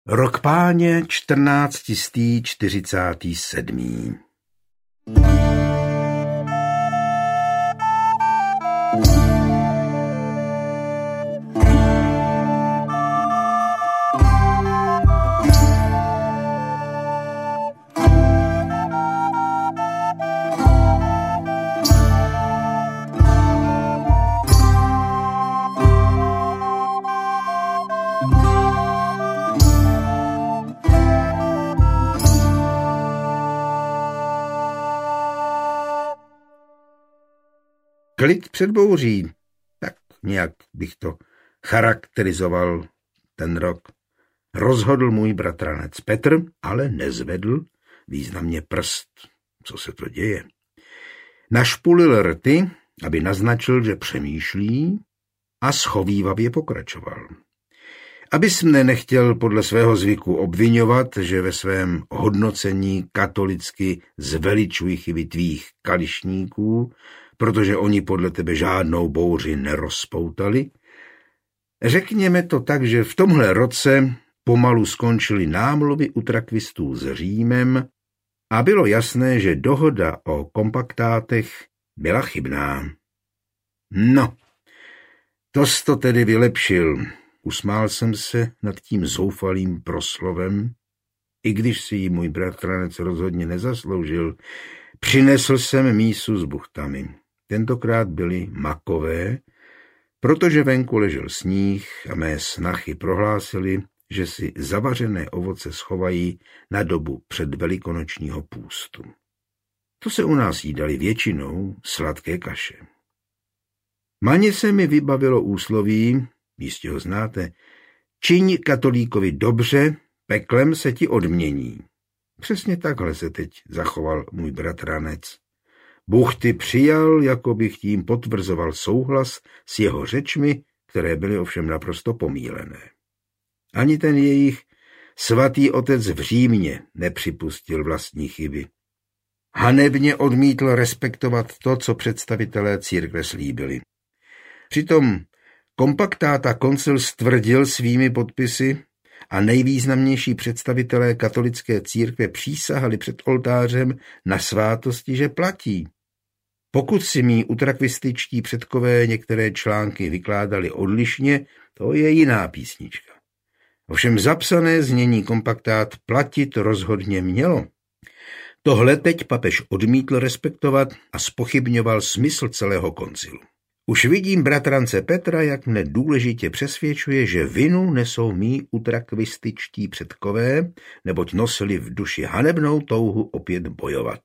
Rok páně 1447. Klid před bouří, tak nějak bych to charakterizoval ten rok. Rozhodl můj bratranec Petr, ale nezvedl významně prst. Co se to děje? Našpulil rty, aby naznačil, že přemýšlí, a schovívavě pokračoval. Abys mne nechtěl podle svého zvyku obviňovat, že ve svém hodnocení katolicky zveličuji chyby tvých kališníků, protože oni podle tebe žádnou bouři nerozpoutali. Řekněme to tak, že v tomhle roce pomalu skončily námluvy utrakvistů s Římem a bylo jasné, že dohoda o kompaktátech byla chybná. No, tož to tedy vylepšil. Usmál jsem se nad tím zoufalým proslovem, i když si ji můj bratranec rozhodně nezasloužil. Přinesl jsem mísu s buchtami. Tentokrát byly makové, protože venku ležel sníh a mé snachy prohlásily, že si zavařené ovoce schovají na dobu předvelikonočního půstu. To se u nás jídali většinou sladké kaše. Maně se mi vybavilo úsloví, jistě ho znáte, čiň katolíkovi dobře, peklem se ti odmění. Přesně takhle se teď zachoval můj bratranec. Buchty přijal, jako bych tím potvrzoval souhlas s jeho řečmi, které byly ovšem naprosto pomílené. Ani ten jejich svatý otec v Římě nepřipustil vlastní chyby. Hanebně odmítl respektovat to, co představitelé církve slíbili. Přitom kompaktáta koncil stvrdil svými podpisy a nejvýznamnější představitelé katolické církve přísahali před oltářem na svátosti, že platí. Pokud si mí utrakvističtí předkové některé články vykládali odlišně, to je jiná písnička. Ovšem zapsané znění kompaktát platit rozhodně mělo. Tohle teď papež odmítl respektovat a zpochybňoval smysl celého koncilu. Už vidím bratrance Petra, jak mne důležitě přesvědčuje, že vinu nesou mí utrakvističtí předkové, neboť nosili v duši hanebnou touhu opět bojovat.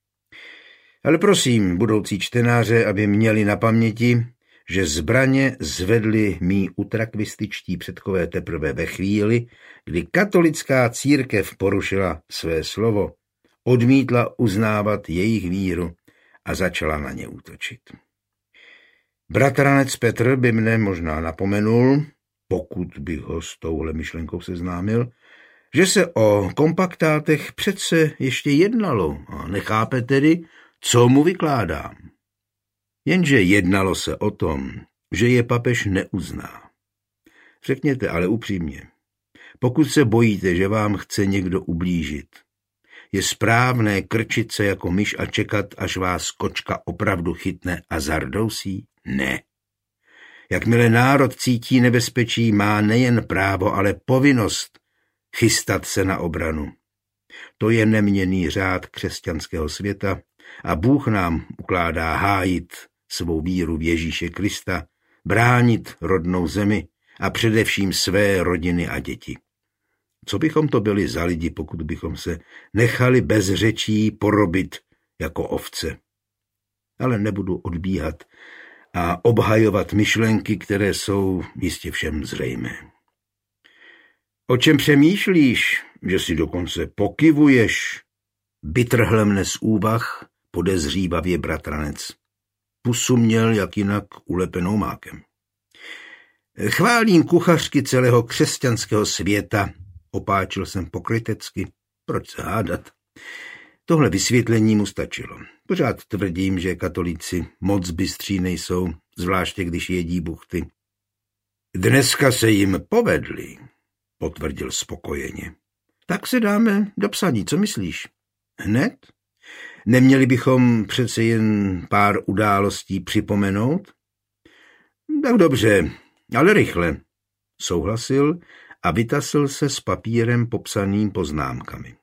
Ale prosím budoucí čtenáře, aby měli na paměti, že zbraně zvedli mí utrakvističtí předkové teprve ve chvíli, kdy katolická církev porušila své slovo, odmítla uznávat jejich víru a začala na ně útočit. Bratranec Petr by mne možná napomenul, pokud bych ho s touhle myšlenkou seznámil, že se o kompaktátech přece ještě jednalo a nechápe tedy, co mu vykládám. Jenže jednalo se o tom, že je papež neuzná. Řekněte ale upřímně, pokud se bojíte, že vám chce někdo ublížit, je správné krčit se jako myš a čekat, až vás kočka opravdu chytne a zardousí? Ne. Jakmile národ cítí nebezpečí, má nejen právo, ale povinnost chystat se na obranu. To je neměnný řád křesťanského světa a Bůh nám ukládá hájit svou víru v Ježíše Krista, bránit rodnou zemi a především své rodiny a děti. Co bychom to byli za lidi, pokud bychom se nechali bez řečí porobit jako ovce? Ale nebudu odbíhat a obhajovat myšlenky, které jsou jistě všem zřejmé. O čem přemýšlíš, že si dokonce pokyvuješ? Vytrhl mne z úvah podezřívavě bratranec. Pusu měl jak jinak ulepenou mákem. Chválím kuchařky celého křesťanského světa, opáčil jsem pokrytecky. Proč se hádat? Tohle vysvětlení mu stačilo. Pořád tvrdím, že katolíci moc bystří nejsou, zvláště když jedí buchty. Dneska se jim povedly. potvrdil spokojeně. Tak se dáme do psaní, co myslíš? Hned? Neměli bychom přece jen pár událostí připomenout? Tak dobře, ale rychle, souhlasil a vytasil se s papírem popsaným poznámkami.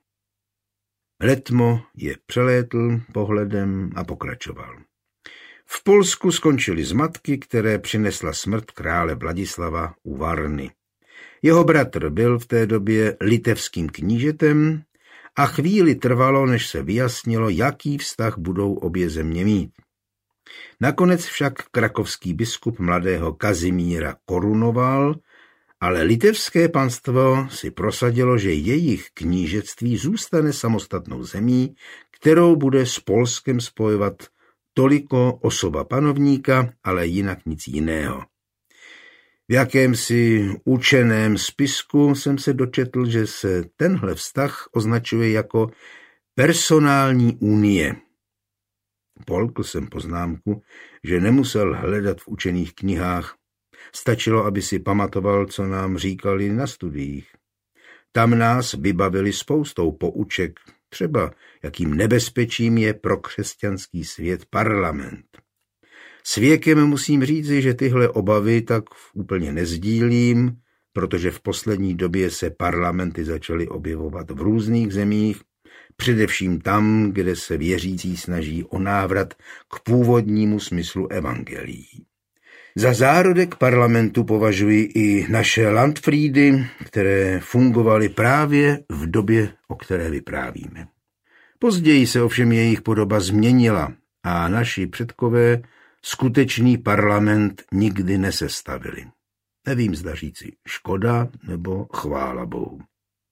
Letmo je přelétl pohledem a pokračoval. V Polsku skončily zmatky, které přinesla smrt krále Vladislava u Varny. Jeho bratr byl v té době litevským knížetem a chvíli trvalo, než se vyjasnilo, jaký vztah budou obě země mít. Nakonec však krakovský biskup mladého Kazimíra korunoval, ale litevské panstvo si prosadilo, že jejich knížectví zůstane samostatnou zemí, kterou bude s Polskem spojovat toliko osoba panovníka, ale jinak nic jiného. V jakémsi učeném spisku jsem se dočetl, že se tenhle vztah označuje jako personální unie. Polkl jsem poznámku, že nemusel hledat v učených knihách. Stačilo, aby si pamatoval, co nám říkali na studiích. Tam nás vybavili spoustou pouček, třeba jakým nebezpečím je pro křesťanský svět parlament. S věkem musím říci, že tyhle obavy tak úplně nezdílím, protože v poslední době se parlamenty začaly objevovat v různých zemích, především tam, kde se věřící snaží o návrat k původnímu smyslu evangelií. Za zárodek parlamentu považuji i naše Landfriedy, které fungovaly právě v době, o které vyprávíme. Později se ovšem jejich podoba změnila a naši předkové skutečný parlament nikdy nesestavili. Nevím, zda říci škoda nebo chvála Bohu.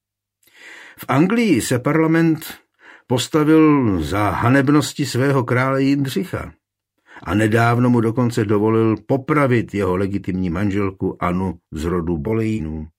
V Anglii se parlament postavil za hanebnosti svého krále Jindřicha a nedávno mu dokonce dovolil popravit jeho legitimní manželku Anu z rodu Bolejnů.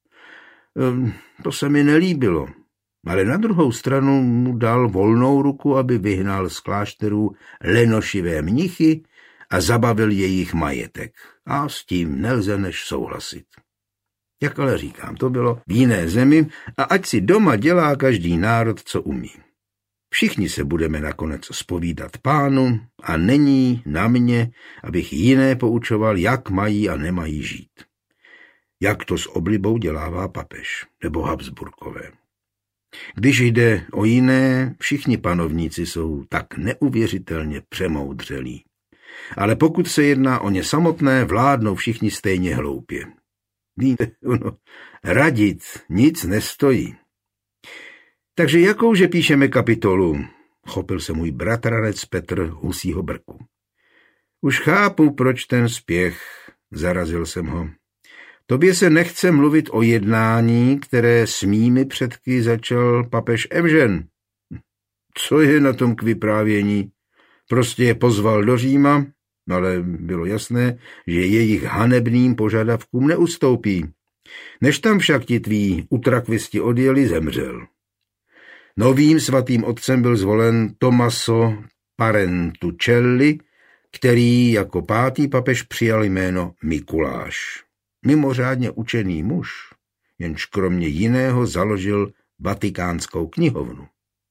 To se mi nelíbilo, ale na druhou stranu mu dal volnou ruku, aby vyhnal z klášterů lenošivé mnichy a zabavil jejich majetek. A s tím nelze než souhlasit. Jak ale říkám, to bylo v jiné zemi a ať si doma dělá každý národ, co umí. Všichni se budeme nakonec zpovídat Pánu a není na mě, abych jiné poučoval, jak mají a nemají žít. Jak to s oblibou dělává papež nebo Habsburkové. Když jde o jiné, všichni panovníci jsou tak neuvěřitelně přemoudřelí. Ale pokud se jedná o ně samotné, vládnou všichni stejně hloupě. Víte, radit nic nestojí. Takže jakouže píšeme kapitolu? Chopil se můj bratranec Petr husího brku. Už chápu, proč ten spěch, zarazil jsem ho. Tobě se nechce mluvit o jednání, které s mými předky začal papež Evžen. Co je na tom k vyprávění? Prostě je pozval do Říma, ale bylo jasné, že jejich hanebným požadavkům neustoupí. Než tam však ti tví utrakvisti odjeli, zemřel. Novým svatým otcem byl zvolen Tommaso Parentucelli, který jako 5. papež přijal jméno Mikuláš. Mimořádně učený muž, jenž kromě jiného založil Vatikánskou knihovnu.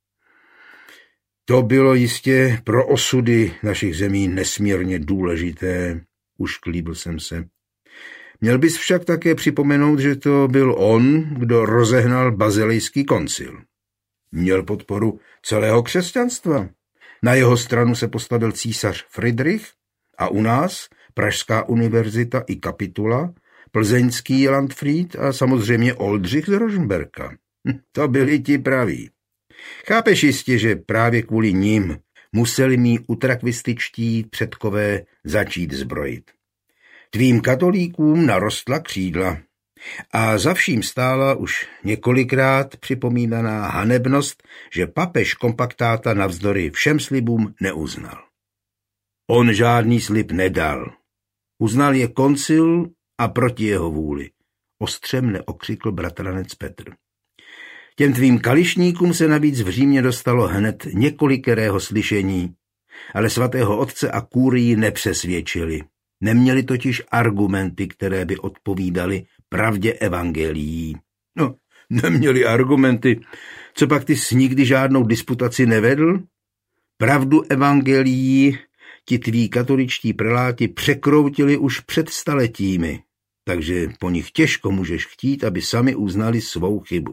To bylo jistě pro osudy našich zemí nesmírně důležité, ušklíbil jsem se. Měl bys však také připomenout, že to byl on, kdo rozehnal Bazilejský koncil. Měl podporu celého křesťanstva. Na jeho stranu se postavil císař Friedrich a u nás Pražská univerzita i kapitula, plzeňský Landfried a samozřejmě Oldřich z Rožmberka. To byli ti praví. Chápeš jistě, že právě kvůli nim museli mí utrakvističtí předkové začít zbrojit. Tvým katolíkům narostla křídla a za vším stála už několikrát připomínaná hanebnost, že papež kompaktáta navzdory všem slibům neuznal. On žádný slib nedal. Uznal je koncil a proti jeho vůli. Ostřem okřikl bratranec Petr. Těm tvým kališníkům se navíc v Římě dostalo hned několikerého slyšení, ale svatého otce a kurii nepřesvědčili. Neměli totiž argumenty, které by odpovídaly pravdě evangelií. No, neměli argumenty. Co pak ty jsi nikdy žádnou disputaci nevedl? Pravdu evangelií ti tví katoličtí preláti překroutili už před staletími, takže po nich těžko můžeš chtít, aby sami uznali svou chybu.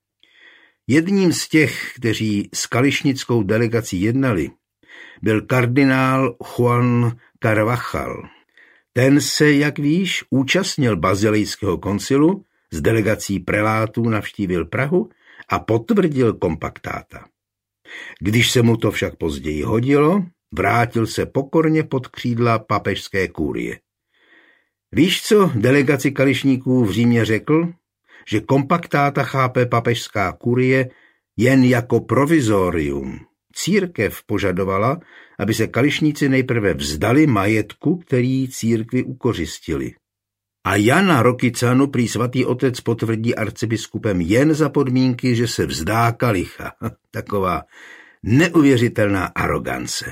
Jedním z těch, kteří s kališnickou delegací jednali, byl kardinál Juan Carvajal. Ten se, jak víš, účastnil Bazilejského koncilu, s delegací prelátů navštívil Prahu a potvrdil kompaktáta. Když se mu to však později hodilo, vrátil se pokorně pod křídla papežské kurie. Víš, co delegaci kališníků v Římě řekl? Že kompaktáta chápe papežská kurie jen jako provizorium. Církev požadovala, aby se kališníci nejprve vzdali majetku, který církvi ukořistili. A Jana Rokycanu prý svatý otec potvrdí arcibiskupem jen za podmínky, že se vzdá kalicha. Taková neuvěřitelná arogance.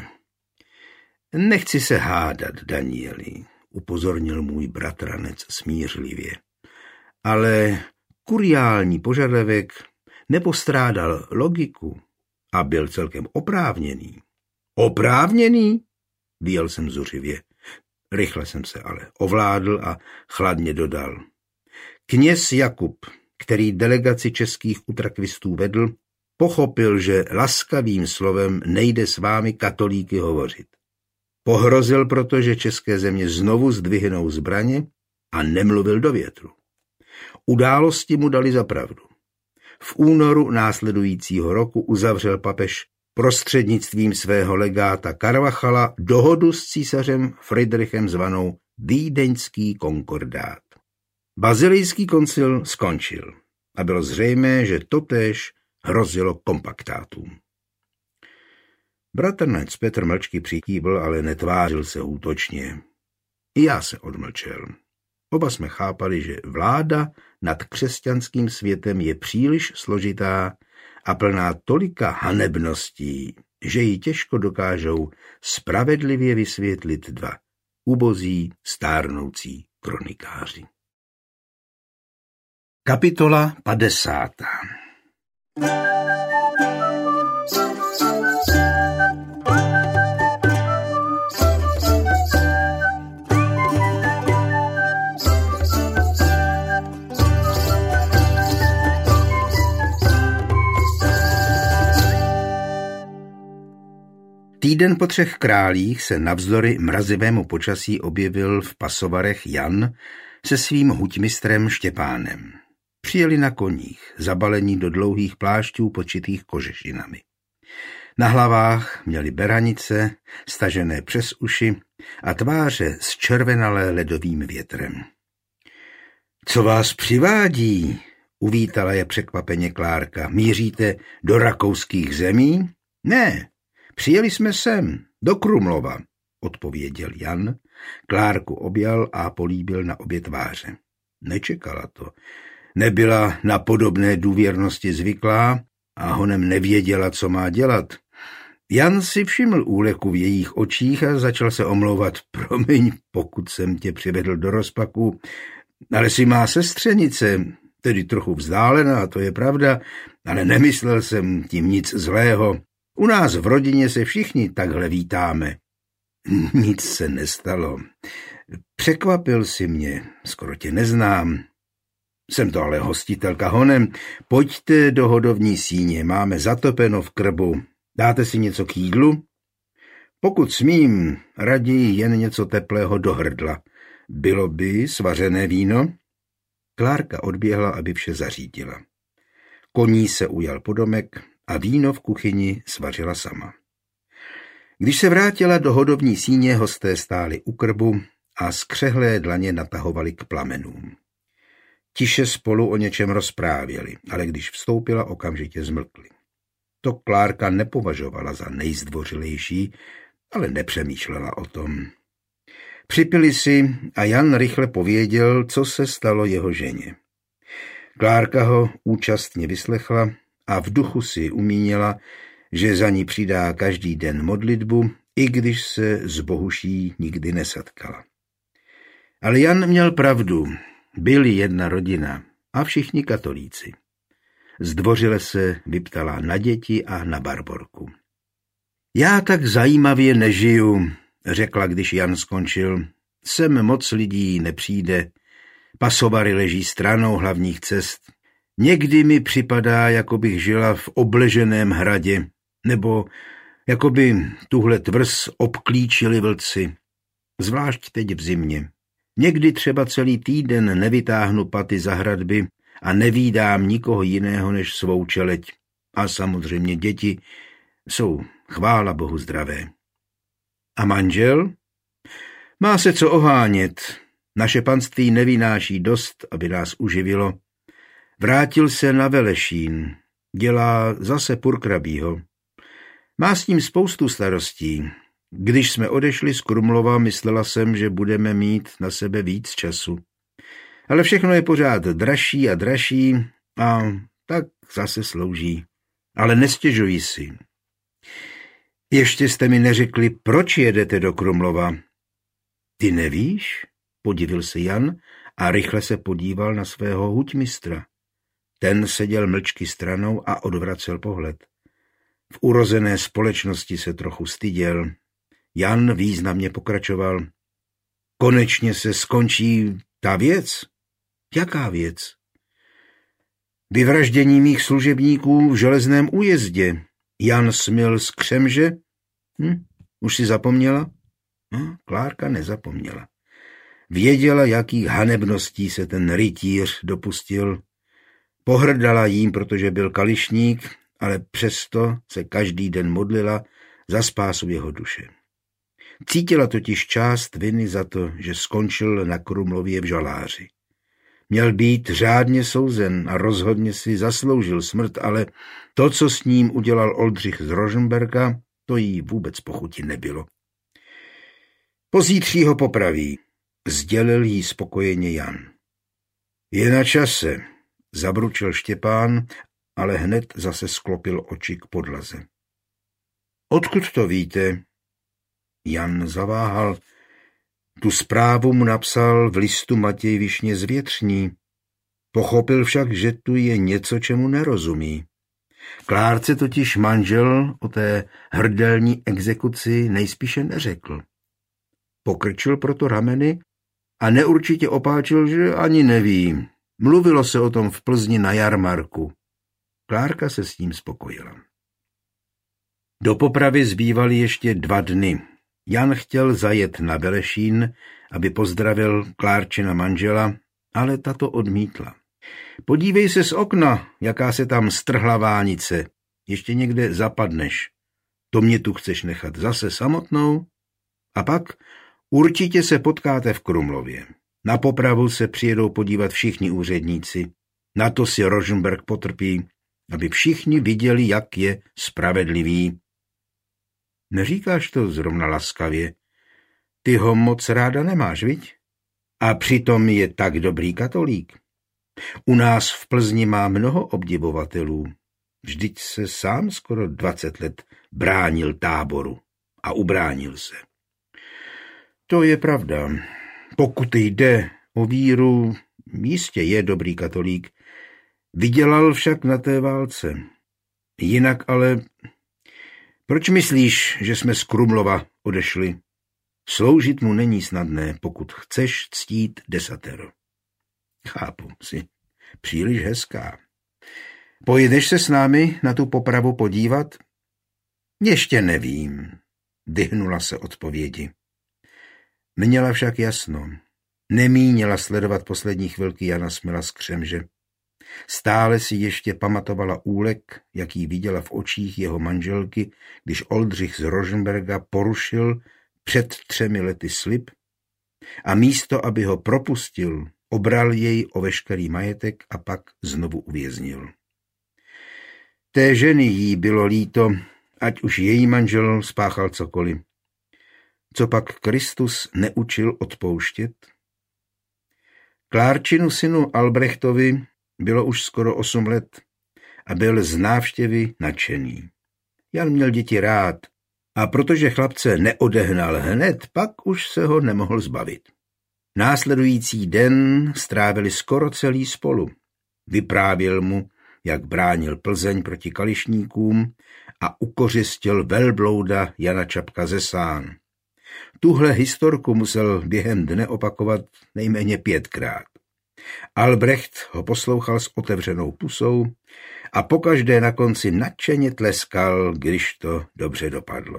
Nechci se hádat, Danieli, upozornil můj bratranec smířlivě. Ale kuriální požadavek nepostrádal logiku a byl celkem oprávněný. Oprávněný? Vyjel jsem zuřivě. Rychle jsem se ale ovládl a chladně dodal. Kněz Jakub, který delegaci českých utrakvistů vedl, pochopil, že laskavým slovem nejde s vámi katolíky hovořit. Pohrozil proto, že české země znovu zdvihnou zbraně a nemluvil do větru. Události mu dali za pravdu. V únoru následujícího roku uzavřel papež prostřednictvím svého legáta Carvajala dohodu s císařem Friedrichem zvanou Vídeňský konkordát. Bazilejský koncil skončil a bylo zřejmé, že totéž hrozilo kompaktátům. Bratranec Petr mlčky přikývl, ale netvářil se útočně. I já se odmlčel. Oba jsme chápali, že vláda nad křesťanským světem je příliš složitá a plná tolika hanebností, že ji těžko dokážou spravedlivě vysvětlit dva ubozí stárnoucí kronikáři. Kapitola 50. Týden po 3 králích se navzdory mrazivému počasí objevil v Pasovarech Jan se svým huťmistrem Štěpánem. Přijeli na koních, zabalení do dlouhých plášťů počitých kožešinami. Na hlavách měli beranice, stažené přes uši a tváře zčervenalé ledovým větrem. Co vás přivádí? Uvítala je překvapeně Klárka. Míříte do rakouských zemí? Ne. Přijeli jsme sem, do Krumlova, odpověděl Jan, Klárku objal a políbil na obě tváře. Nečekala to. Nebyla na podobné důvěrnosti zvyklá a honem nevěděla, co má dělat. Jan si všiml úleku v jejich očích a začal se omlouvat. Promiň, pokud jsem tě přivedl do rozpaku, ale jsi má sestřenice, tedy trochu vzdálená, to je pravda, ale nemyslel jsem tím nic zlého. U nás v rodině se všichni takhle vítáme. Nic se nestalo. Překvapil si mě, skoro tě neznám. Jsem to ale hostitelka honem. Pojďte do hodovní síně, máme zatopeno v krbu. Dáte si něco k jídlu? Pokud smím, raději jen něco teplého do hrdla. Bylo by svařené víno? Klárka odběhla, aby vše zařídila. Koní se ujal podomek a víno v kuchyni svařila sama. Když se vrátila do hodovní síně, hosté stáli u krbu a skřehlé dlaně natahovali k plamenům. Tiše spolu o něčem rozprávěli, ale když vstoupila, okamžitě zmlkli. To Klárka nepovažovala za nejzdvořilejší, ale nepřemýšlela o tom. Připili si a Jan rychle pověděl, co se stalo jeho ženě. Klárka ho účastně vyslechla a v duchu si umínila, že za ní přidá každý den modlitbu, i když se s Bohuší nikdy nesetkala. Ale Jan měl pravdu, byli jedna rodina a všichni katolíci. Zdvořile se vyptala na děti a na Barborku. Já tak zajímavě nežiju, řekla, když Jan skončil. Sem moc lidí nepřijde. Pasovary leží stranou hlavních cest. Někdy mi připadá, jako bych žila v obleženém hradě, nebo jako by tuhle tvrz obklíčili vlci. Zvlášť teď v zimě. Někdy třeba celý týden nevytáhnu paty za hradby a nevídám nikoho jiného než svou čeleť. A samozřejmě děti jsou, chvála Bohu, zdravé. A manžel? Má se co ohánět. Naše panství nevynáší dost, aby nás uživilo. Vrátil se na Velešín. Dělá zase purkrabího. Má s ním spoustu starostí. Když jsme odešli z Krumlova, myslela jsem, že budeme mít na sebe víc času. Ale všechno je pořád dražší a dražší a tak zase slouží. Ale nestěžuji si. Ještě jste mi neřekli, proč jedete do Krumlova. Ty nevíš? Podivil se Jan a rychle se podíval na svého huťmistra. Ten seděl mlčky stranou a odvracel pohled. V urozené společnosti se trochu styděl. Jan významně pokračoval. Konečně se skončí ta věc? Jaká věc? Vyvraždění mých služebníků v Železném újezdě. Jan smil z Křemže? Už si zapomněla? Klárka nezapomněla. Věděla, jakých hanebností se ten rytíř dopustil. Pohrdala jím, protože byl kališník, ale přesto se každý den modlila za spásu jeho duše. Cítila totiž část viny za to, že skončil na Krumlově v žaláři. Měl být řádně souzen a rozhodně si zasloužil smrt, ale to, co s ním udělal Oldřich z Rožmberka, to jí vůbec po chuti nebylo. Pozítří ho popraví, sdělil jí spokojeně Jan. Je na čase, zabručil Štěpán, ale hned zase sklopil oči k podlaze. Odkud to víte? Jan zaváhal. Tu zprávu mu napsal v listu Matěj Višně z Větřní. Pochopil však, že tu je něco, čemu nerozumí. Klárce totiž manžel o té hrdelní exekuci nejspíše neřekl. Pokrčil proto rameny a neurčitě opáčil, že ani neví. Mluvilo se o tom v Plzni na jarmarku. Klárka se s ním spokojila. Do popravy zbývaly ještě 2 dny. Jan chtěl zajet na Velešín, aby pozdravil Klárčina manžela, ale ta to odmítla. Podívej se z okna, jaká se tam strhla vánice. Ještě někde zapadneš. To mě tu chceš nechat zase samotnou? A pak určitě se potkáte v Krumlově. Na popravu se přijedou podívat všichni úředníci. Na to si Rožmberk potrpí, aby všichni viděli, jak je spravedlivý. Neříkáš to zrovna laskavě. Ty ho moc ráda nemáš, viď? A přitom je tak dobrý katolík. U nás v Plzni má mnoho obdivovatelů. Vždyť se sám skoro 20 let bránil táboru a ubránil se. To je pravda. Pokud jde o víru, jistě je dobrý katolík. Vydělal však na té válce. Jinak ale... Proč myslíš, že jsme z Krumlova odešli? Sloužit mu není snadné, pokud chceš ctít desatero. Chápu, jsi příliš hezká. Pojedeš se s námi na tu popravu podívat? Ještě nevím, vyhnula se odpovědi. Měla však jasno. Nemíněla sledovat poslední chvilky Jana Smila z Křemže. Stále si ještě pamatovala úlek, jaký viděla v očích jeho manželky, když Oldřich z Rožmberka porušil před 3 lety slib a místo, aby ho propustil, obral jej o veškerý majetek a pak znovu uvěznil. Té ženy jí bylo líto, ať už její manžel spáchal cokoliv. Co pak Kristus neučil odpouštět? Klárčinu synu Albrechtovi bylo už skoro 8 let a byl z návštěvy nadšený. Jan měl děti rád a protože chlapce neodehnal hned, pak už se ho nemohl zbavit. Následující den strávili skoro celý spolu. Vyprávěl mu, jak bránil Plzeň proti Kališníkům a ukořistil velblouda Jana Čapka ze Sán. Tuhle historku musel během dne opakovat nejméně 5krát. Albrecht ho poslouchal s otevřenou pusou a pokaždé na konci nadšeně tleskal, když to dobře dopadlo.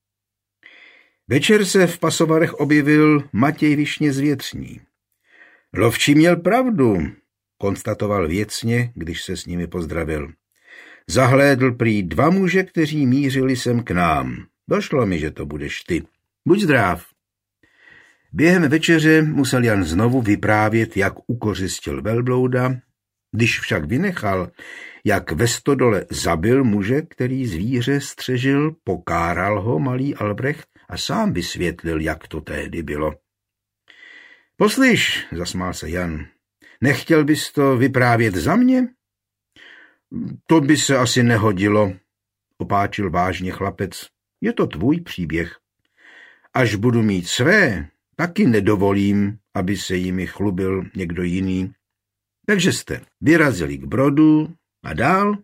Večer se v Pasovarech objevil Matěj Višně z Větřní. Lovčí měl pravdu, konstatoval věcně, když se s nimi pozdravil. Zahlédl prý 2 muže, kteří mířili sem k nám. Došlo mi, že to budeš ty. Buď zdrav. Během večeře musel Jan znovu vyprávět, jak ukořistil velblouda, když však vynechal, jak ve stodole zabil muže, který zvíře střežil, pokáral ho malý Albrecht a sám vysvětlil, jak to tehdy bylo. Poslyš, zasmál se Jan, nechtěl bys to vyprávět za mě? To by se asi nehodilo, opáčil vážně chlapec. Je to tvůj příběh. Až budu mít své, taky nedovolím, aby se jimi chlubil někdo jiný. Takže jste vyrazili k Brodu a dál?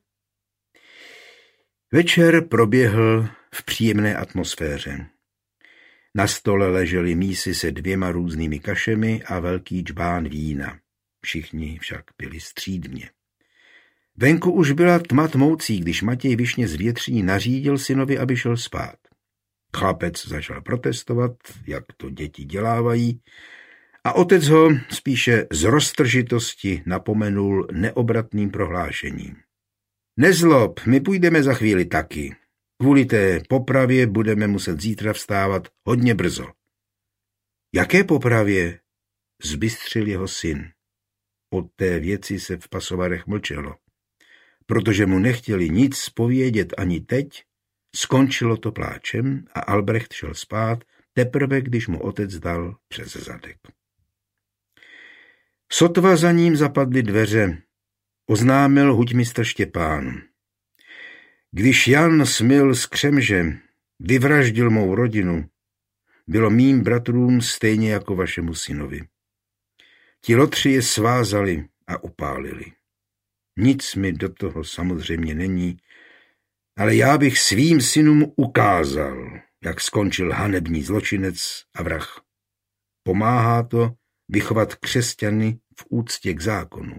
Večer proběhl v příjemné atmosféře. Na stole ležely mísy se 2 různými kašemi a velký džbán vína. Všichni však pili střídmě. Venku už byla tma tmoucí, když Matěj Višně z Větří nařídil synovi, aby šel spát. Chlapec začal protestovat, jak to děti dělávají, a otec ho spíše z roztržitosti napomenul neobratným prohlášením. Nezlob, my půjdeme za chvíli taky. Kvůli té popravě budeme muset zítra vstávat hodně brzo. Jaké popravě? Zbystřil jeho syn. O té věci se v Pasovarech mlčelo. Protože mu nechtěli nic povědět ani teď, skončilo to pláčem a Albrecht šel spát teprve, když mu otec dal přes zadek. Sotva za ním zapadly dveře, oznámil hutmistr Štěpán. Když Jan smil z Křemže, vyvraždil mou rodinu, bylo mým bratrům stejně jako vašemu synovi. Ti lotři je svázali a upálili. Nic mi do toho samozřejmě není, ale já bych svým synům ukázal, jak skončil hanební zločinec a vrah. Pomáhá to vychovat křesťany v úctě k zákonu.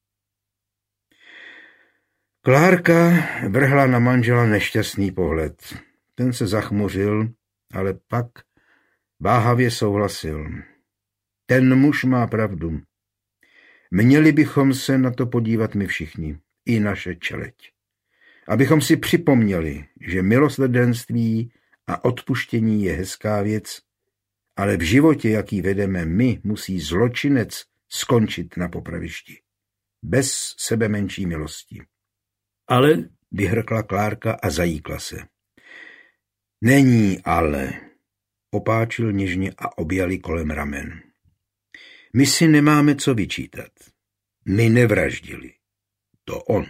Klárka vrhla na manžela nešťastný pohled. Ten se zachmuřil, ale pak váhavě souhlasil. Ten muž má pravdu. Měli bychom se na to podívat my všichni, i naše čeleť. Abychom si připomněli, že milosrdenství a odpuštění je hezká věc, ale v životě, jaký vedeme my, musí zločinec skončit na popravišti. Bez sebemenší milosti. Ale, vyhrkla Klárka a zajíkla se. Není ale, opáčil něžně a objali kolem ramen. My si nemáme co vyčítat. My nevraždili. To on.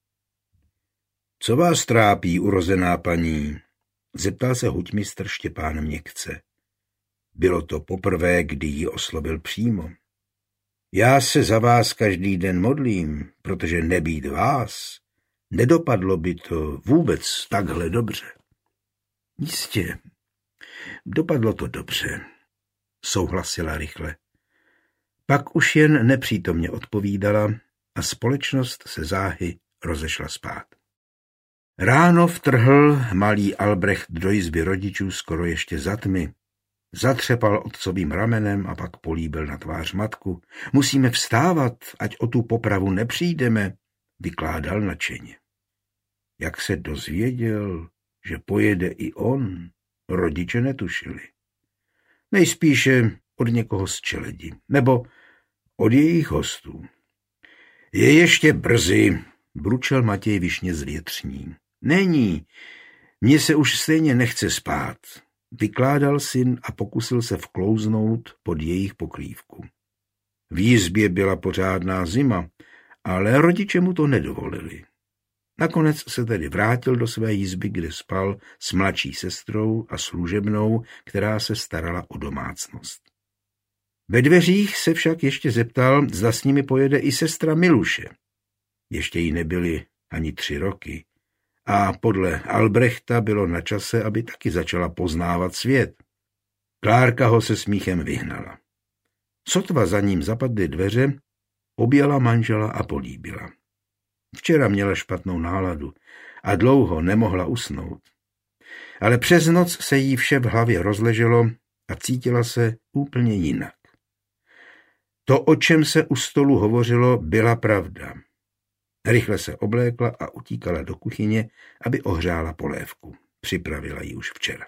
Co vás trápí, urozená paní? Zeptal se hutmistr Štěpán měkce. Bylo to poprvé, kdy ji oslovil přímo. Já se za vás každý den modlím, protože nebýt vás, nedopadlo by to vůbec takhle dobře. Jistě, dopadlo to dobře, souhlasila rychle. Pak už jen nepřítomně odpovídala a společnost se záhy rozešla spát. Ráno vtrhl malý Albrecht do jizby rodičů skoro ještě za tmy. Zatřepal otcovým ramenem a pak políbil na tvář matku. Musíme vstávat, ať o tu popravu nepřijdeme, vykládal nadšeně. Jak se dozvěděl, že pojede i on, rodiče netušili. Nejspíše od někoho z čeledi, nebo od jejich hostů. Je ještě brzy, bručel Matěj Višně z Větřní. Není, mně se už stejně nechce spát, vykládal syn a pokusil se vklouznout pod jejich pokrývku. V jizbě byla pořádná zima, ale rodiče mu to nedovolili. Nakonec se tedy vrátil do své jizby, kde spal s mladší sestrou a služebnou, která se starala o domácnost. Ve dveřích se však ještě zeptal, zda s nimi pojede i sestra Miluše. ještě jí nebyly ani 3 roky, a podle Albrechta bylo na čase, aby taky začala poznávat svět. Klárka ho se smíchem vyhnala. Sotva za ním zapadly dveře, objala manžela a políbila. Včera měla špatnou náladu a dlouho nemohla usnout. Ale přes noc se jí vše v hlavě rozleželo a cítila se úplně jinak. To, o čem se u stolu hovořilo, byla pravda. Rychle se oblékla a utíkala do kuchyně, aby ohřála polévku. Připravila ji už včera.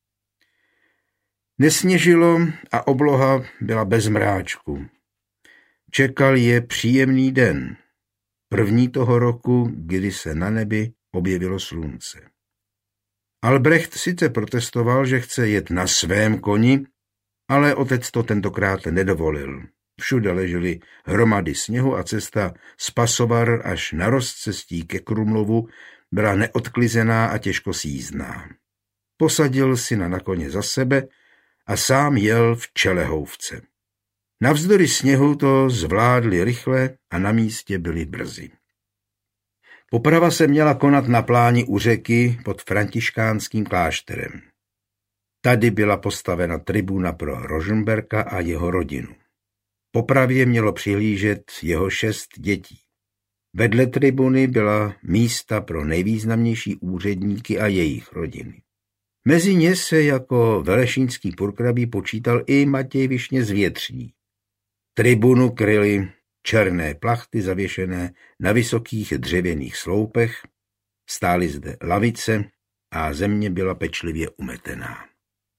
Nesněžilo a obloha byla bez mráčku. Čekal je příjemný den, první toho roku, kdy se na nebi objevilo slunce. Albrecht sice protestoval, že chce jet na svém koni, ale otec to tentokrát nedovolil. Všude ležely hromady sněhu a cesta z Pasovar až na rozcestí ke Krumlovu byla neodklizená a těžko sjízdná. Posadil syna na koně za sebe a sám jel v čelehouvce. Navzdory sněhu to zvládli rychle a na místě byli brzy. Poprava se měla konat na pláni u řeky pod františkánským klášterem. Tady byla postavena tribuna pro Rožmberka a jeho rodinu. Popravě mělo přihlížet jeho 6 dětí. Vedle tribuny byla místa pro nejvýznamnější úředníky a jejich rodiny. Mezi ně se jako velešínský purkrabí počítal i Matěj Višně z Větří. Tribunu kryly černé plachty zavěšené na vysokých dřevěných sloupech, stály zde lavice a země byla pečlivě umetená.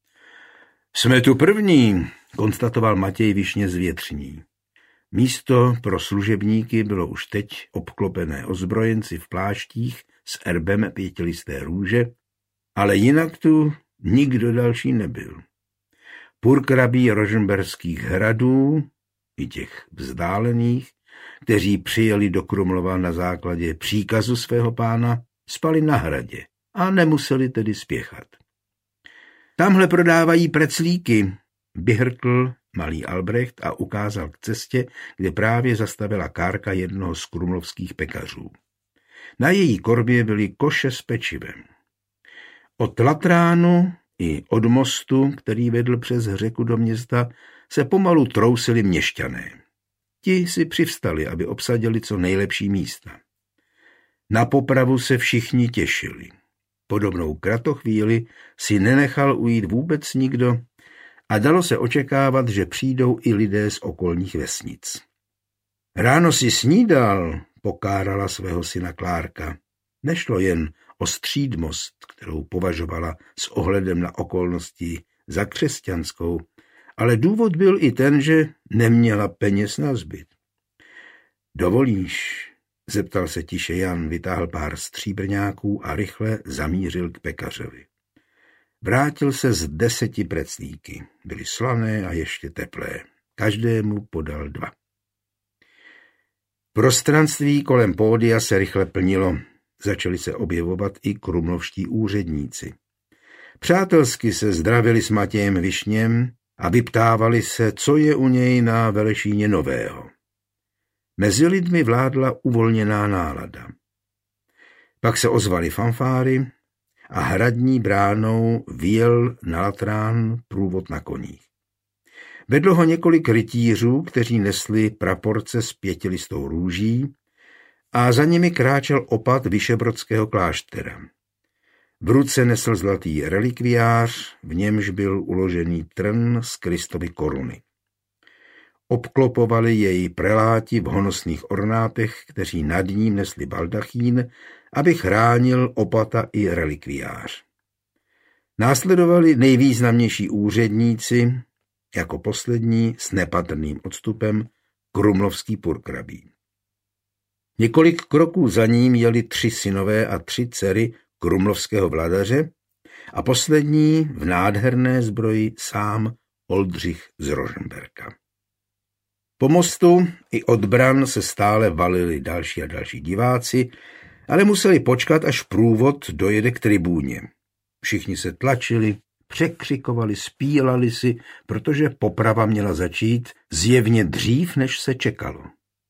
Jsme tu první, konstatoval Matěj Višně z Větřní. Místo pro služebníky bylo už teď obklopené ozbrojenci v pláštích s erbem 5listé růže, ale jinak tu nikdo další nebyl. Purkrabí rožmberských hradů i těch vzdálených, kteří přijeli do Krumlova na základě příkazu svého pána, spali na hradě a nemuseli tedy spěchat. Tamhle prodávají preclíky, vyhrkl malý Albrecht a ukázal k cestě, kde právě zastavila kárka jednoho z krumlovských pekařů. Na její korbě byly koše s pečivem. Od Latránu i od mostu, který vedl přes řeku do města, se pomalu trousili měšťané. Ti si přivstali, aby obsadili co nejlepší místa. Na popravu se všichni těšili. Podobnou kratochvíli si nenechal ujít vůbec nikdo a dalo se očekávat, že přijdou i lidé z okolních vesnic. Ráno si snídal, pokárala svého syna Klárka. Nešlo jen o střídmost, kterou považovala s ohledem na okolnosti za křesťanskou, ale důvod byl i ten, že neměla peněz na zbyt. Dovolíš? Zeptal se tiše Jan, vytáhl pár stříbrňáků a rychle zamířil k pekařovi. Vrátil se s 10 preclíky. Byly slané a ještě teplé. Každému podal 2. Prostranství kolem pódia se rychle plnilo. Začali se objevovat i krumlovští úředníci. Přátelsky se zdravili s Matějem Višněm a vyptávali se, co je u něj na Velešíně nového. Mezi lidmi vládla uvolněná nálada. Pak se ozvaly fanfáry a hradní bránou vyjel na Latrán průvod na koních. Vedlo ho několik rytířů, kteří nesli praporce s 5listou růží a za nimi kráčel opat Vyšebrodského kláštera. V ruce nesl zlatý relikviář, v němž byl uložený trn z Kristovy koruny. Obklopovali jej preláti v honosných ornátech, kteří nad ním nesli baldachín, aby chránil opata i relikviář. Následovali nejvýznamnější úředníci, jako poslední s nepatrným odstupem krumlovský purkrabí. Několik kroků za ním jeli 3 synové a 3 dcery krumlovského vladaře a poslední v nádherné zbroji sám Oldřich z Rožmberka. Po mostu i od bran se stále valili další a další diváci, ale museli počkat, až průvod dojede k tribúně. Všichni se tlačili, překřikovali, spílali si, protože poprava měla začít zjevně dřív, než se čekalo.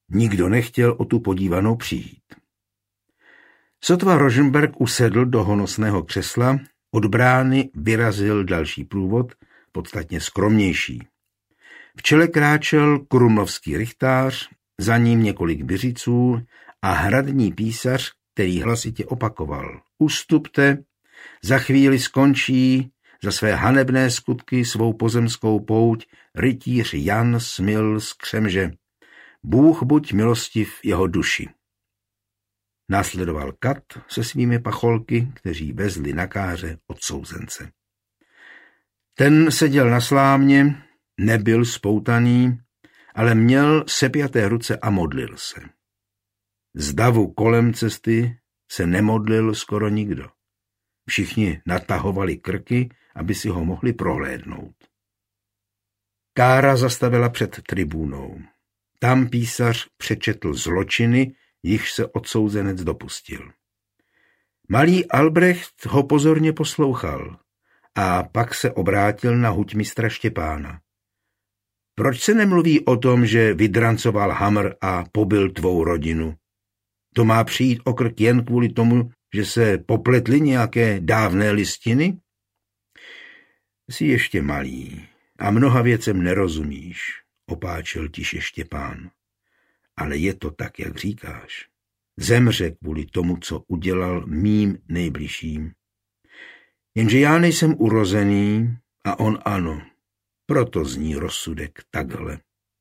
Nikdo nechtěl o tu podívanou přijít. Sotva Rožmberk usedl do honosného křesla, od brány vyrazil další průvod, podstatně skromnější. V čele kráčel krumlovský rychtář, za ním několik byřiců a hradní písař, který hlasitě opakoval: Ustupte, za chvíli skončí za své hanebné skutky svou pozemskou pouť rytíř Jan Smil z Křemže. Bůh buď milostiv jeho duši. Následoval Kat se svými pacholky, kteří vezli na káře odsouzence. Ten seděl na slámě, nebyl spoutaný, ale měl sepjaté ruce a modlil se. Z davu kolem cesty se nemodlil skoro nikdo. Všichni natahovali krky, aby si ho mohli prohlédnout. Kára zastavila před tribúnou. Tam písař přečetl zločiny, jichž se odsouzenec dopustil. Malý Albrecht ho pozorně poslouchal a pak se obrátil na hutmistra Štěpána. Proč se nemluví o tom, že vydrancoval hamr a pobil tvou rodinu? To má přijít o krk jen kvůli tomu, že se popletly nějaké dávné listiny? Jsi ještě malý a mnoha věcem nerozumíš, opáčil tiše Štěpán. Ale je to tak, jak říkáš. Zemře kvůli tomu, co udělal mým nejbližším. Jenže já nejsem urozený a on ano, proto zní rozsudek takhle.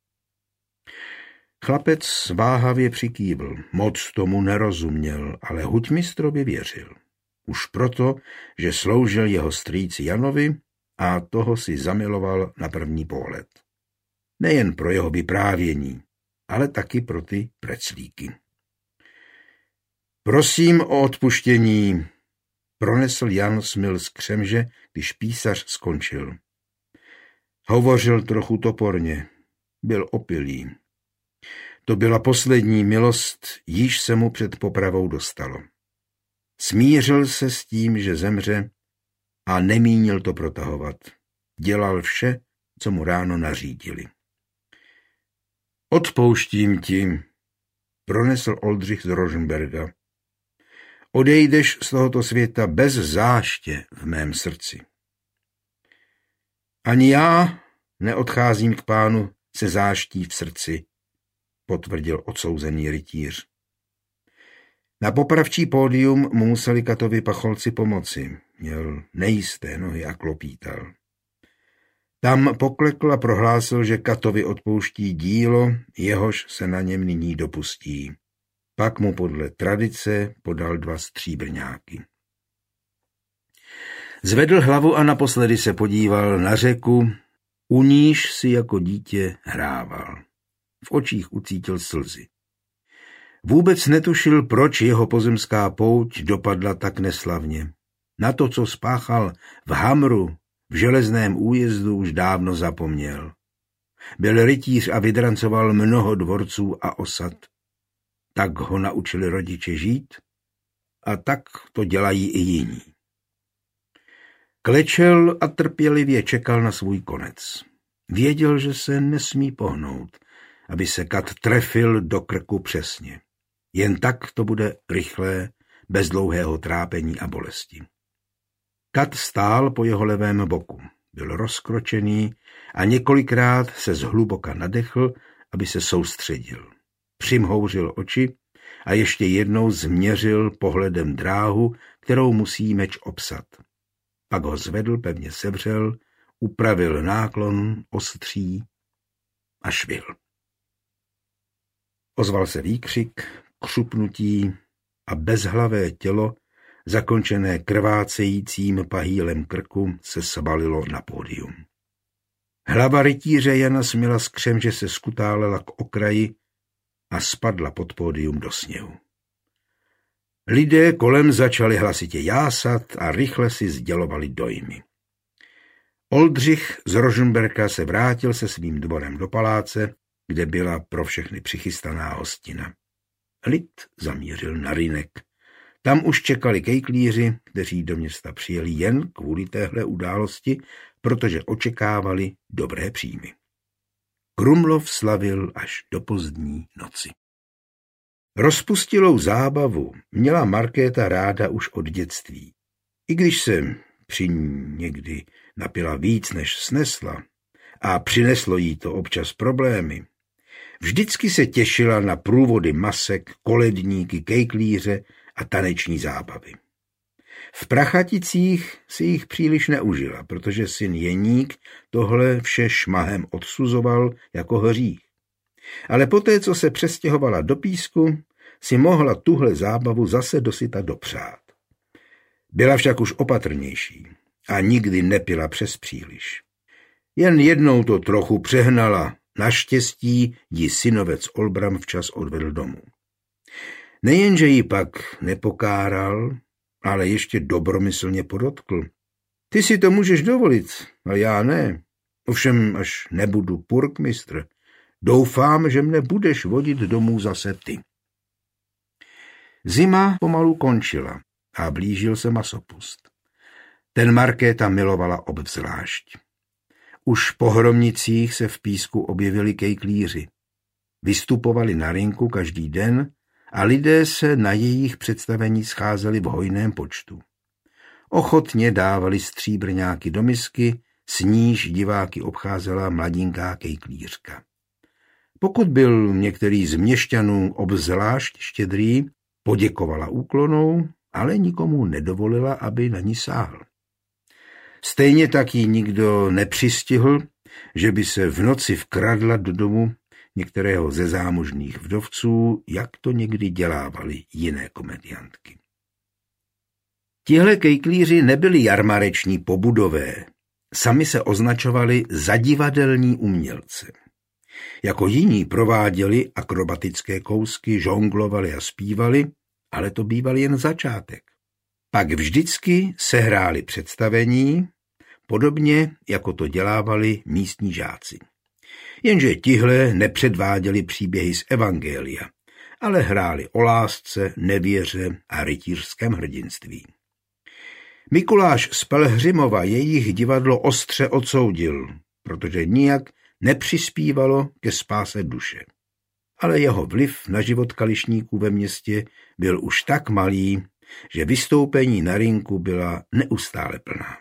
Chlapec váhavě přikývl, moc tomu nerozuměl, ale hutmistrovi věřil. Už proto, že sloužil jeho strýci Janovi a toho si zamiloval na první pohled. Nejen pro jeho vyprávění, ale taky pro ty preclíky. Prosím o odpuštění, pronesl Jan Smil z Křemže, když písař skončil. Hovořil trochu toporně, byl opilý. To byla poslední milost, již se mu před popravou dostalo. Smířil se s tím, že zemře a nemínil to protahovat. Dělal vše, co mu ráno nařídili. Odpouštím ti, pronesl Oldřich z Rožmberka. Odejdeš z tohoto světa bez záště v mém srdci. Ani já neodcházím k pánu se záští v srdci, potvrdil odsouzený rytíř. Na popravčí pódium mu museli Katovi pacholci pomoci. Měl nejisté nohy a klopítal. Tam poklekl a prohlásil, že Katovi odpouští dílo, jehož se na něm nyní dopustí. Pak mu podle tradice podal 2 stříbrňáky. Zvedl hlavu a naposledy se podíval na řeku, u níž si jako dítě hrával. V očích ucítil slzy. Vůbec netušil, proč jeho pozemská pouť dopadla tak neslavně. Na to, co spáchal v Hamru, v železném újezdu, už dávno zapomněl. Byl rytíř a vydrancoval mnoho dvorců a osad. Tak ho naučili rodiče žít a tak to dělají i jiní. Klečel a trpělivě čekal na svůj konec. Věděl, že se nesmí pohnout, aby se Kat trefil do krku přesně. Jen tak to bude rychlé, bez dlouhého trápení a bolesti. Kat stál po jeho levém boku. Byl rozkročený a několikrát se zhluboka nadechl, aby se soustředil. Přimhouřil oči a ještě jednou změřil pohledem dráhu, kterou musí meč obsat. Pak ho zvedl, pevně sevřel, upravil náklon, ostří a švihl. Ozval se výkřik, křupnutí a bezhlavé tělo, zakončené krvácejícím pahýlem krku, se svalilo na pódium. Hlava rytíře Jana Smila z Křemže se skutálela k okraji a spadla pod pódium do sněhu. Lidé kolem začali hlasitě jásat a rychle si sdělovali dojmy. Oldřich z Rožmberka se vrátil se svým dvorem do paláce, kde byla pro všechny přichystaná hostina. Lid zamířil na Rynek. Tam už čekali kejklíři, kteří do města přijeli jen kvůli téhle události, protože očekávali dobré příjmy. Krumlov slavil až do pozdní noci. Rozpustilou zábavu měla Markéta ráda už od dětství. I když se při ní někdy napila víc, než snesla, a přineslo jí to občas problémy, vždycky se těšila na průvody masek, koledníky, kejklíře a taneční zábavy. V Prachaticích si jich příliš neužila, protože syn Jeník tohle vše šmahem odsuzoval jako hřích. Ale poté, co se přestěhovala do Písku, si mohla tuhle zábavu zase dosyta dopřát. Byla však už opatrnější a nikdy nepila přes příliš. Jen jednou to trochu přehnala, naštěstí ji synovec Olbram včas odvedl domů. Nejenže ji pak nepokáral, ale ještě dobromyslně podotkl. Ty si to můžeš dovolit, a já ne. Ovšem, až nebudu purkmistr, doufám, že mne budeš vodit domů zase ty. Zima pomalu končila a blížil se masopust. Ten Markéta milovala obzvlášť. Už po Hromnicích se v Písku objevili kejklíři. Vystupovali na rinku každý den a lidé se na jejich představení scházeli v hojném počtu. Ochotně dávali stříbrňáky do misky, s níž diváky obcházela mladinká kejklířka. Pokud byl některý z měšťanů obzvlášť štědrý, poděkovala úklonou, ale nikomu nedovolila, aby na ní sáhl. Stejně tak jí nikdo nepřistihl, že by se v noci vkradla do domu některého ze zámožných vdovců, jak to někdy dělávali jiné komediantky. Tihle kejklíři nebyli jarmareční pobudové, sami se označovali za divadelní umělce. Jako jiní prováděli akrobatické kousky, žonglovali a zpívali, ale to býval jen začátek. Pak vždycky sehráli představení, podobně jako to dělávali místní žáci. Jenže tihle nepředváděli příběhy z evangelia, ale hráli o lásce, nevěře a rytířském hrdinství. Mikuláš z Pelhřimova jejich divadlo ostře odsoudil, protože nijak nepřispívalo ke spáse duše. Ale jeho vliv na život kališníků ve městě byl už tak malý, že vystoupení na rinku byla neustále plná.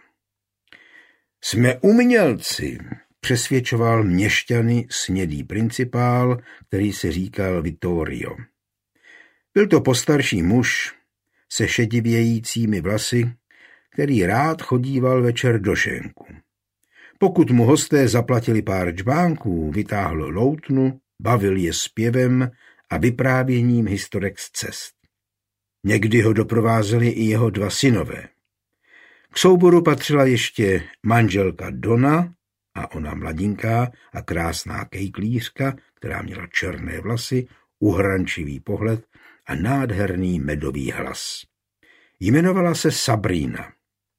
Jsme umělci, přesvědčoval měšťany snědý principál, který se říkal Vittorio. Byl to postarší muž se šedivějícími vlasy, který rád chodíval večer do šenku. Pokud mu hosté zaplatili pár džbánků, vytáhl loutnu, bavil je zpěvem a vyprávěním historek z cest. Někdy ho doprovázeli i jeho dva synové. K souboru patřila ještě manželka Dona a ona mladinká a krásná kejklířka, která měla černé vlasy, uhrančivý pohled a nádherný medový hlas. Jmenovala se Sabrina.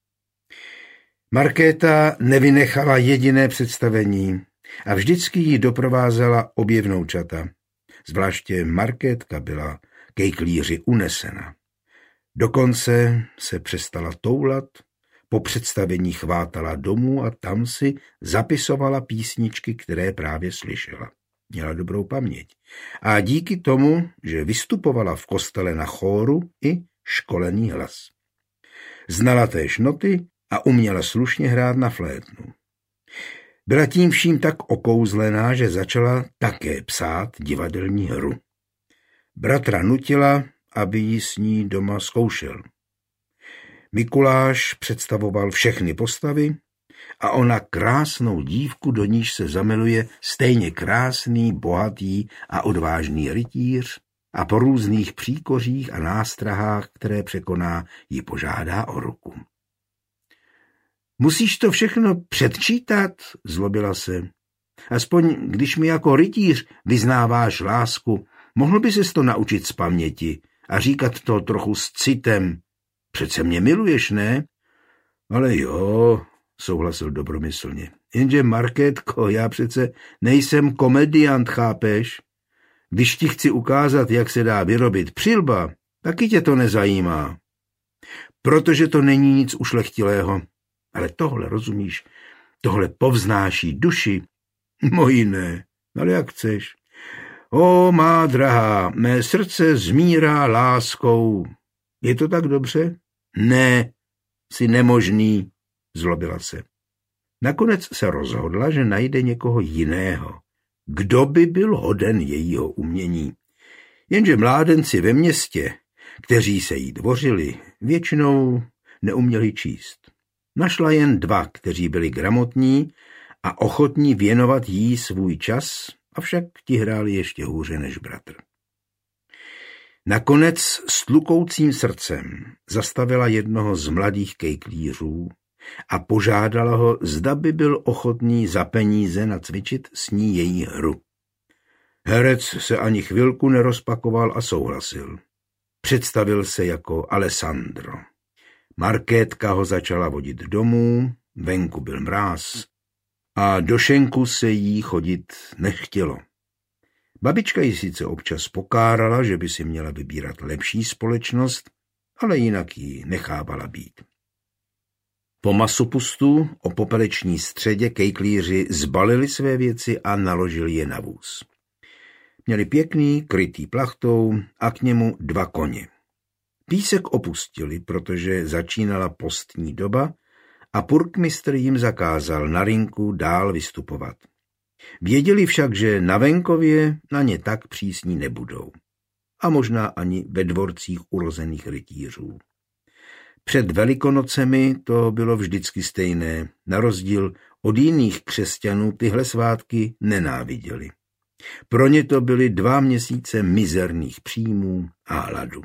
Markéta nevynechala jediné představení a vždycky ji doprovázela obě vnoučata. Zvláště Markétka byla kejklíři unesena. Dokonce se přestala toulat, po představení chvátala domů a tam si zapisovala písničky, které právě slyšela. Měla dobrou paměť. A díky tomu, že vystupovala v kostele na chóru, i školený hlas. Znala též noty a uměla slušně hrát na flétnu. Byla tím vším tak okouzlená, že začala také psát divadelní hru. Bratra nutila, aby ji s ní doma zkoušel. Mikuláš představoval všechny postavy a ona krásnou dívku, do níž se zamiluje stejně krásný, bohatý a odvážný rytíř a po různých příkořích a nástrahách, které překoná, ji požádá o ruku. Musíš to všechno předčítat, zlobila se. Aspoň když mi jako rytíř vyznáváš lásku, mohl by ses to naučit z paměti a říkat to trochu s citem. Přece mě miluješ, ne? Ale jo, souhlasil dobromyslně. Jenže Markétko, já přece nejsem komediant, chápeš? Když ti chci ukázat, jak se dá vyrobit přilba, taky tě to nezajímá. Protože to není nic ušlechtilého. Ale tohle, rozumíš, tohle povznáší duši. Moji ne, ale jak chceš. O, má drahá, mé srdce zmírá láskou. Je to tak dobře? Ne, jsi nemožný, zlobila se. Nakonec se rozhodla, že najde někoho jiného. Kdo by byl hoden jejího umění? Jenže mládenci ve městě, kteří se jí dvořili, většinou neuměli číst. Našla jen 2, kteří byli gramotní a ochotní věnovat jí svůj čas, avšak ti hráli ještě hůře než bratr. Nakonec s tlukoucím srdcem zastavila jednoho z mladých kejklířů a požádala ho, zda by byl ochotný za peníze nacvičit s ní její hru. Herec se ani chvilku nerozpakoval a souhlasil. Představil se jako Alessandro. Markétka ho začala vodit domů, venku byl mráz a do šenku se jí chodit nechtělo. Babička ji sice občas pokárala, že by si měla vybírat lepší společnost, ale jinak ji nechávala být. Po masopustu o popeleční středě kejklíři zbalili své věci a naložili je na vůz. Měli pěkný, krytý plachtou a k němu 2 koně. Písek opustili, protože začínala postní doba a purkmistr jim zakázal na rynku dál vystupovat. Věděli však, že na venkově na ně tak přísní nebudou. A možná ani ve dvorcích urozených rytířů. Před Velikonocemi to bylo vždycky stejné. Na rozdíl od jiných křesťanů tyhle svátky nenáviděli. Pro ně to byly 2 měsíce mizerných příjmů a hladu.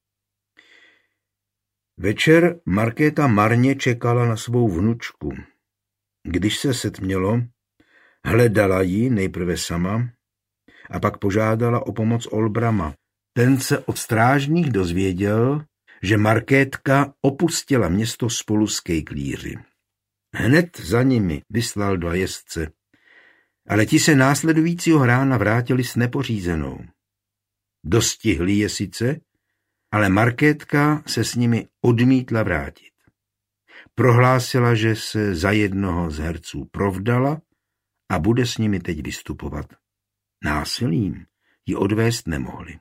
Večer Markéta marně čekala na svou vnučku. Když se setmělo, hledala ji nejprve sama a pak požádala o pomoc Olbrama. Ten se od strážných dozvěděl, že Markétka opustila město spolu s kejklíři. Hned za nimi vyslal 2 jezdce, ale ti se následujícího rána vrátili s nepořízenou. Dostihli je sice, ale Markétka se s nimi odmítla vrátit. Prohlásila, že se za jednoho z herců provdala a bude s nimi teď vystupovat. Násilím ji odvést nemohli.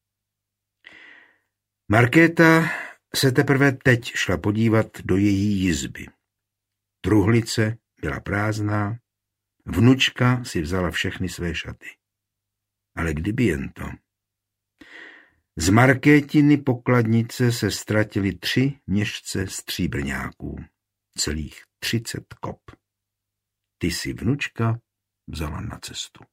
Markéta se teprve teď šla podívat do její jizby. Truhlice byla prázdná, vnučka si vzala všechny své šaty. Ale kdyby jen to. Z Markétiny pokladnice se ztratily 3 měšce stříbrňáků, celých 30 kop. Ty si, vnučka, vzala na cestu.